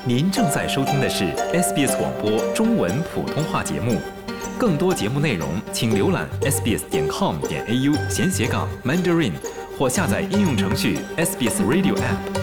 您正在收听的是 SBS 广播中文普通话节目。更多节目内容，请浏览 sbs.com.au/Mandarin 或下载应用程序 SBS Radio App。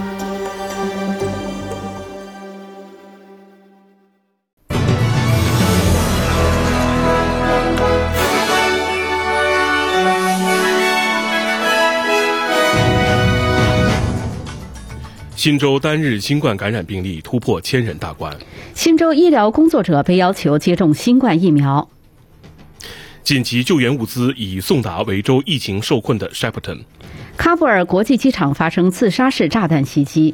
新州单日新冠感染病例突破1000人大关。 新州医疗工作者被要求接种新冠疫苗。 紧急救援物资已送达维州疫情受困的 Shepparton。 喀布尔国际机场发生自杀式炸弹袭击。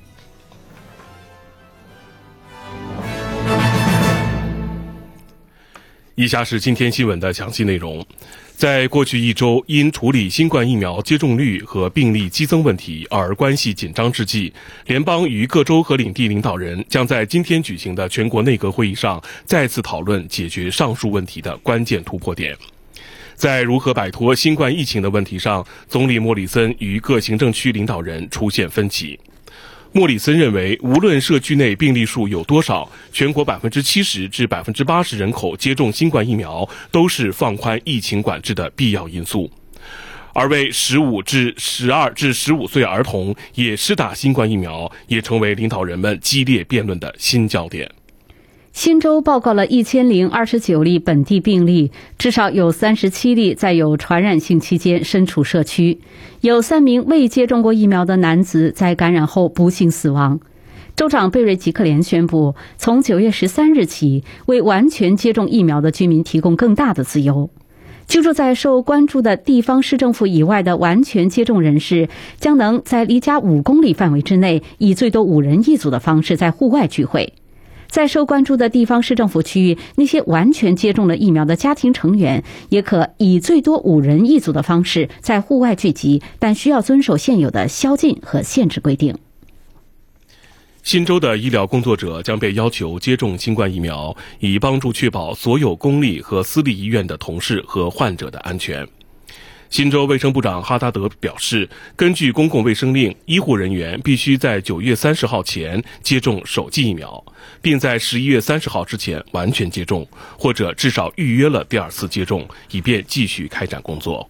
以下是今天新闻的详细内容。在过去一周，因处理新冠疫苗接种率和病例激增问题而关系紧张之际，联邦与各州和领地领导人将在今天举行的全国内阁会议上再次讨论解决上述问题的关键突破点。在如何摆脱新冠疫情的问题上，总理莫里森与各行政区领导人出现分歧。莫里森认为，无论社区内病例数有多少，全国70%至80%人口接种新冠疫苗都是放宽疫情管制的必要因素。而为15至12至15岁儿童也施打新冠疫苗，也成为领导人们激烈辩论的新焦点。 新州报告了1029例本地病例，至少有37例在有传染性期间身处社区。有3名未接种过疫苗的男子在感染后不幸死亡。州长贝瑞吉克连宣布，从9月13日起，为完全接种疫苗的居民提供更大的自由。居住在受关注的地方市政府以外的完全接种人士，将能在离家5公里范围之内，以最多5人一组的方式在户外聚会。在受关注的地方市政府区域，那些完全接种了疫苗的家庭成员也可以最多5人一组的方式在户外聚集，但需要遵守现有的宵禁和限制规定。 新州的医疗工作者将被要求接种新冠疫苗，以帮助确保所有公立和私立医院的同事和患者的安全。新州卫生部长哈达德表示，根据公共卫生令，医护人员必须在9月30号前接种首剂疫苗，并在11月30号之前完全接种，或者至少预约了第2次接种，以便继续开展工作。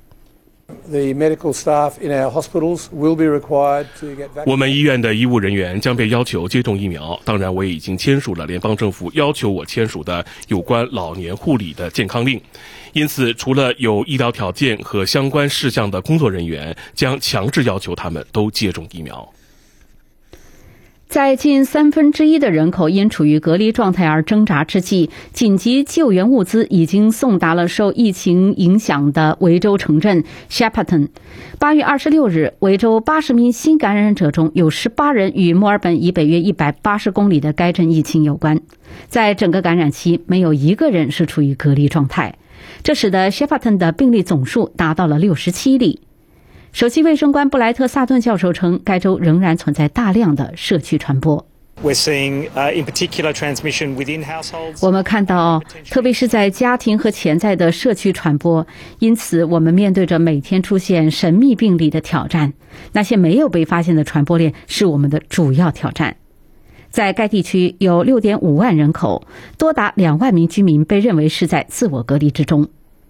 我们医院的医务人员将被要求接种疫苗，当然我也已经签署了联邦政府要求我签署的有关老年护理的健康令，因此除了有医疗条件和相关事项的工作人员，将强制要求他们都接种疫苗。 在近1/3的人口因处于隔离状态而挣扎之际，紧急救援物资已经送达了受疫情影响的维州城镇 Shepparton。8月26日，维州80名新感染者中有18人与墨尔本以北约180公里的该镇疫情有关。在整个感染期，没有一个人是处于隔离状态，这使得 Shepparton 的病例总数达到了67例。首席卫生官布莱特·萨顿教授称，该州仍然存在大量的社区传播。我们看到，特别是在家庭和潜在的社区传播，因此我们面对着每天出现神秘病例的挑战。那些没有被发现的传播链是我们的主要挑战。在该地区有 6.5 万人口，多达2万名居民被认为是在自我隔离之中。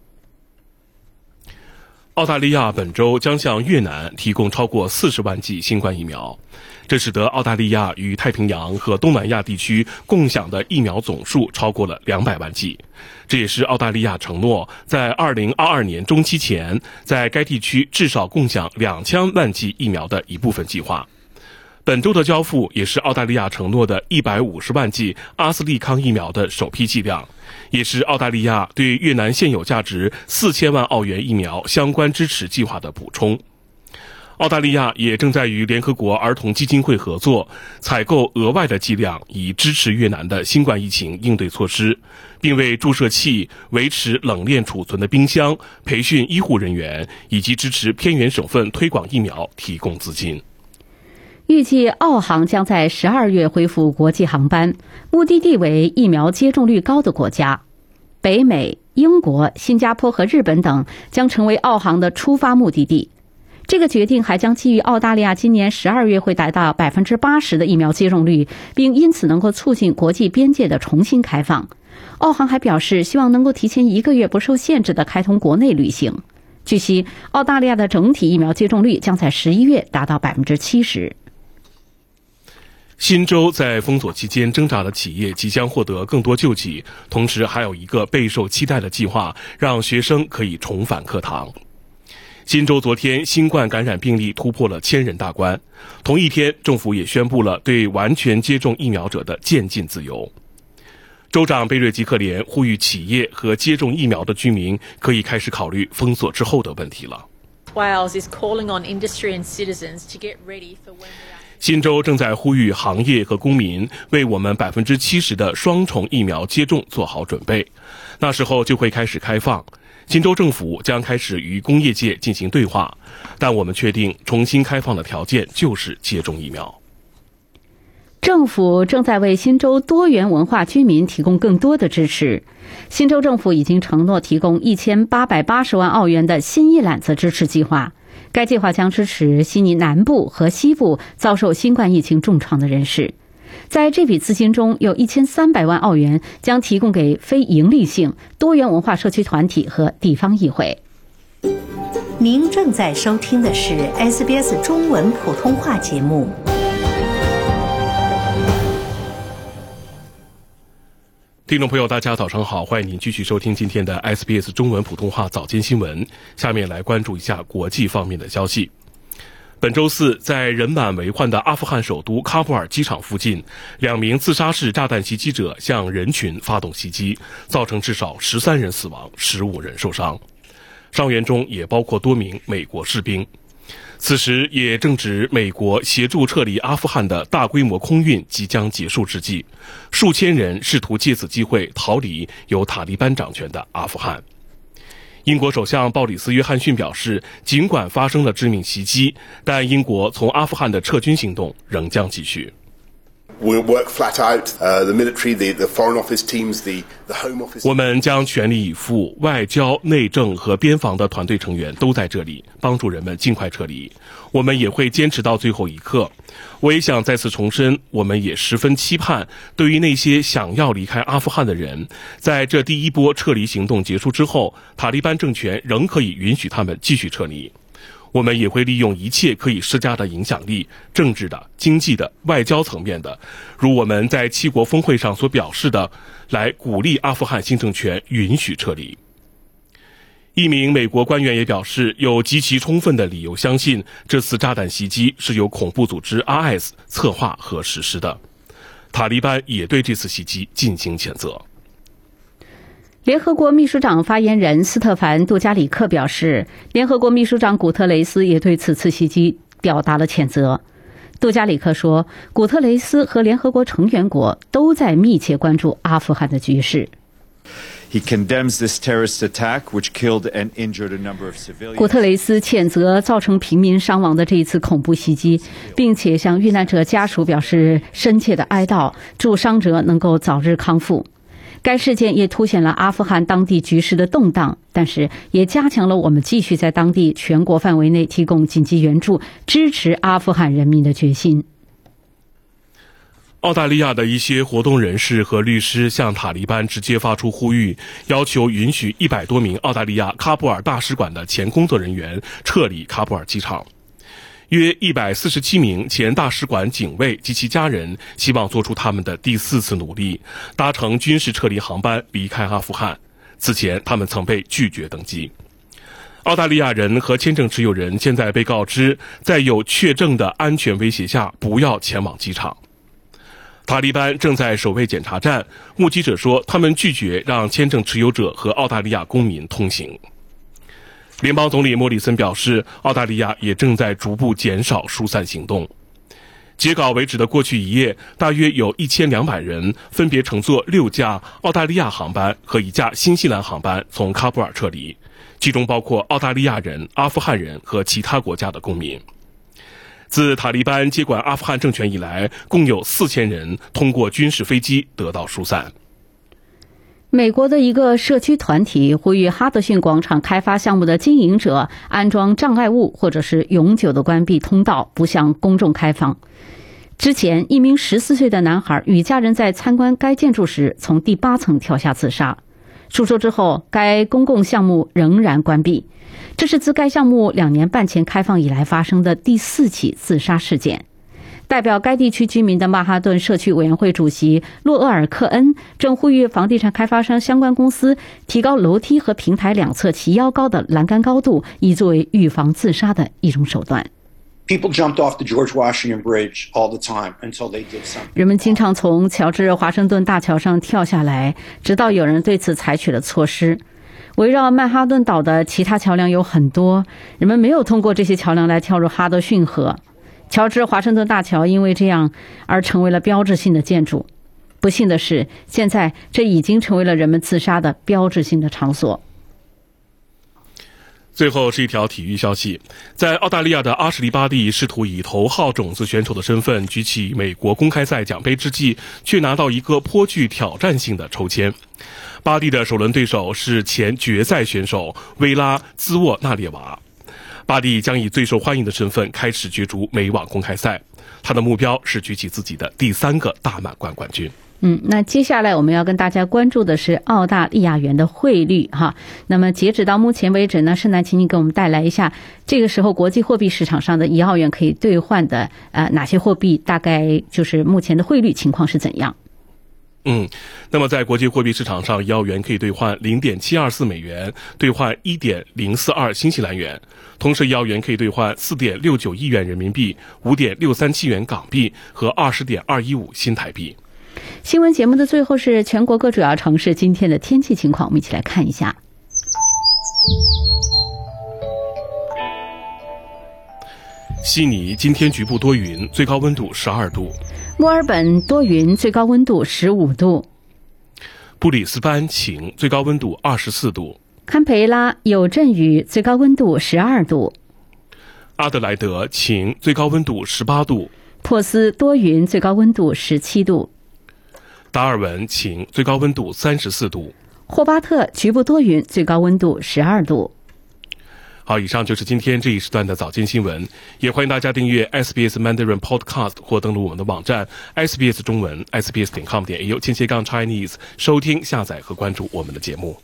澳大利亚本周将向越南提供超过40万剂新冠疫苗，这使得澳大利亚与太平洋和东南亚地区共享的疫苗总数超过了200万剂。这也是澳大利亚承诺在2022年中期前，在该地区至少共享2000万剂疫苗的一部分计划。本周的交付也是澳大利亚承诺的150万剂阿斯利康疫苗的首批剂量，也是澳大利亚对越南现有价值4000万澳元疫苗相关支持计划的补充。澳大利亚也正在与联合国儿童基金会合作，采购额外的剂量，以支持越南的新冠疫情应对措施，并为注射器、维持冷链储存的冰箱、培训医护人员以及支持偏远省份推广疫苗提供资金。 预计澳航将在12月恢复国际航班，目的地为疫苗接种率高的国家。北美、英国、新加坡和日本等将成为澳航的出发目的地。 这个决定还将基于澳大利亚今年12月会达到80%的疫苗接种率，并因此能够促进国际边界的重新开放。澳航还表示，希望能够提前1个月不受限制地开通国内旅行。据悉，澳大利亚的整体疫苗接种率将在11月达到70%。 新州在封锁期间挣扎的企业即将获得更多救济，同时还有一个备受期待的计划，让学生可以重返课堂。新州昨天新冠感染病例突破了1000人大关，同一天政府也宣布了对完全接种疫苗者的渐进自由。州长贝瑞吉克连呼吁企业和接种疫苗的居民可以开始考虑封锁之后的问题了。新州正在呼吁行业和公民为我们70%的双重疫苗接种做好准备，那时候就会开始开放。新州政府将开始与工业界进行对话，但我们确定重新开放的条件就是接种疫苗。 政府正在为新州多元文化居民提供更多的支持。新州政府已经承诺提供1880万澳元的新一揽子支持计划，该计划将支持悉尼南部和西部遭受新冠疫情重创的人士。在这笔资金中，有1300万澳元将提供给非营利性多元文化社区团体和地方议会。 您正在收听的是 SBS 中文普通话节目。 听众朋友大家早上好，欢迎您继续收听今天的 SBS 中文普通话早间新闻。下面来关注一下国际方面的消息。本周四，在人满为患的阿富汗首都喀布尔机场附近，2名自杀式炸弹袭击者向人群发动袭击，造成至少13人死亡，15人受伤，伤员中也包括多名美国士兵。此时也正值美国协助撤离阿富汗的大规模空运即将结束之际，数千人试图借此机会逃离由塔利班掌权的阿富汗。英国首相鲍里斯·约翰逊表示，尽管发生了致命袭击，但英国从阿富汗的撤军行动仍将继续。我们将全力以赴，外交、内政和边防的团队成员都在这里，帮助人们尽快撤离。我们也会坚持到最后一刻。我也想再次重申，我们也十分期盼，对于那些想要离开阿富汗的人，在这第一波撤离行动结束之后，塔利班政权仍可以允许他们继续撤离。我们也会利用一切可以施加的影响力，政治的、经济的、外交层面的，如我们在7国峰会上所表示的，来鼓励阿富汗新政权允许撤离。一名美国官员也表示，有极其充分的理由相信这次炸弹袭击是由恐怖组织 IS 策划和实施的。塔利班也对这次袭击进行谴责。 联合国秘书长发言人斯特凡·杜加里克表示，联合国秘书长古特雷斯也对此次袭击表达了谴责。杜加里克说，古特雷斯和联合国成员国都在密切关注阿富汗的局势。古特雷斯谴责造成平民伤亡的这一次恐怖袭击，并且向遇难者家属表示深切的哀悼，祝伤者能够早日康复。该事件也凸显了阿富汗当地局势的动荡，但是也加强了我们继续在当地全国范围内提供紧急援助，支持阿富汗人民的决心。 澳大利亚的一些活动人士和律师向塔利班直接发出呼吁，要求允许100多名澳大利亚喀布尔大使馆的前工作人员撤离喀布尔机场。约147名前大使馆警卫及其家人希望做出他们的第4次努力，搭乘军事撤离航班离开阿富汗。此前他们曾被拒绝登机。澳大利亚人和签证持有人现在被告知，在有确证的安全威胁下不要前往机场。塔利班正在守卫检查站，目击者说他们拒绝让签证持有者和澳大利亚公民通行。联邦总理莫里森表示，澳大利亚也正在逐步减少疏散行动。截稿为止的过去1夜，大约有1200人分别乘坐6架澳大利亚航班和1架新西兰航班从喀布尔撤离，其中包括澳大利亚人、阿富汗人和其他国家的公民。自塔利班接管阿富汗政权以来，共有4000人通过军事飞机得到疏散。 美国的一个社区团体呼吁哈德逊广场开发项目的经营者安装障碍物，或者是永久的关闭通道，不向公众开放。之前，一名14岁的男孩与家人在参观该建筑时从第8层跳下自杀。数周之后，该公共项目仍然关闭。这是自该项目2年半前开放以来发生的第4起自杀事件。代表该地区居民的曼哈顿社区委员会主席洛厄尔·克恩正呼吁房地产开发商相关公司提高楼梯和平台两侧齐腰高的栏杆高度，以作为预防自杀的一种手段。 People jumped off the George Washington Bridge all the time until they did something. 人们经常从乔治华盛顿大桥上跳下来，直到有人对此采取了措施。围绕曼哈顿岛的其他桥梁有很多，人们没有通过这些桥梁来跳入哈德逊河。乔治华盛顿大桥因为这样而成为了标志性的建筑。不幸的是，现在这已经成为了人们自杀的标志性的场所。 最后是一条体育消息，在澳大利亚的阿什利·巴蒂试图以头号种子选手的身份举起美国公开赛奖杯之际，却拿到一个颇具挑战性的抽签。巴蒂的首轮对手是前决赛选手薇拉·兹沃纳列娃。巴蒂将以最受欢迎的身份开始角逐美网公开赛，他的目标是举起自己的第3个大满贯冠军。 那接下来我们要跟大家关注的是澳大利亚元的汇率哈。那么截止到目前为止呢，盛楠请你给我们带来一下这个时候国际货币市场上的1澳元可以兑换的哪些货币，大概就是目前的汇率情况是怎样？ 那么在国际货币市场上，1澳元可以兑换 0.724 美元，兑换 1.042 新西兰元。同时1澳元可以兑换 4.69 亿元人民币， 5.637元港币和 20.215 新台币。 新闻节目的最后是全国各主要城市今天的天气情况，我们一起来看一下。 悉尼今天局部多云，最高温度12度。 墨尔本多云，最高温度15度。 布里斯班晴，最高温度24度。 堪培拉有阵雨，最高温度12度。 阿德莱德晴，最高温度18度。 珀斯多云，最高温度17度。 达尔文晴，最高温度34度。 霍巴特局部多云，最高温度12度。 好，以上就是今天这一时段的早间新闻，也欢迎大家订阅 SBS Mandarin Podcast 或登录我们的网站 SBS 中文 sbs.com.au/Chinese 收听、下载和关注我们的节目。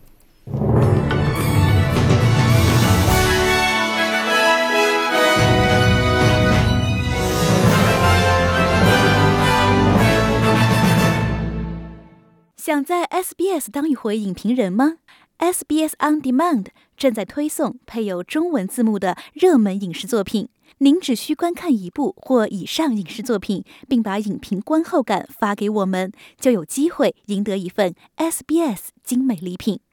想在 SBS 当一回影评人吗？ SBS On Demand 正在推送配有中文字幕的热门影视作品，您只需观看一部或以上影视作品，并把影评观后感发给我们，就有机会赢得一份 SBS 精美礼品。